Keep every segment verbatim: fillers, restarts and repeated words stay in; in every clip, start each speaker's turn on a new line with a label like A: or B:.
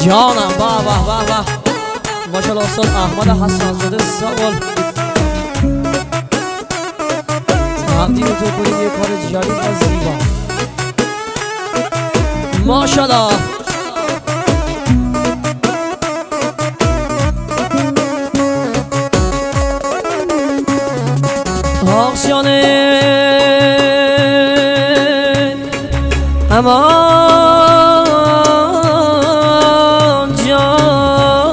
A: جانم. با با با با ماشاءالله استاد احمد حسن زاده سوال تقدیم تو کنید یه کار جدید و زیبا. ماشاءالله آخشانه امان جان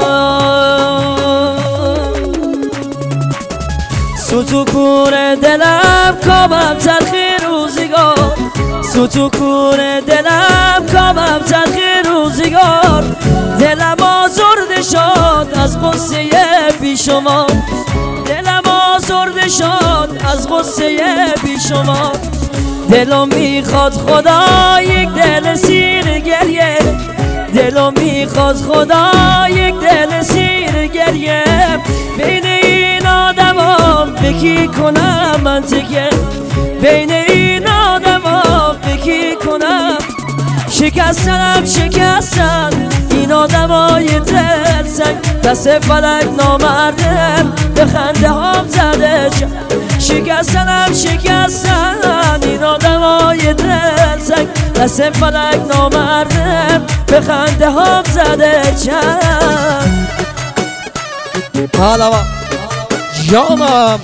A: سوتو کور دلم کامم تلخی روزگار، سوتو کور دلم کامم تلخی روزگار، دلم آزرده شد از غصه بیشمار، دلم آزرده شد از غصه بیشمار، دلم میخواد خدا یک دل سیر گریه، دلم میخواد خدا یک دل سیر گریه، بین این آدما بکی کنم من تکیه، بین این آدما بکی کنم شکستنم شکستن این آدمای دل سنگ، دست فلک نامردم به خنده هم زده شکستنم شکستن این آدمای دل سنگ، دست فلک نامردم به خنده هم زده چند. حالا جانم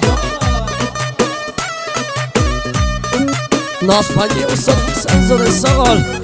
A: ناز پنجی استاد حسن زاده سوال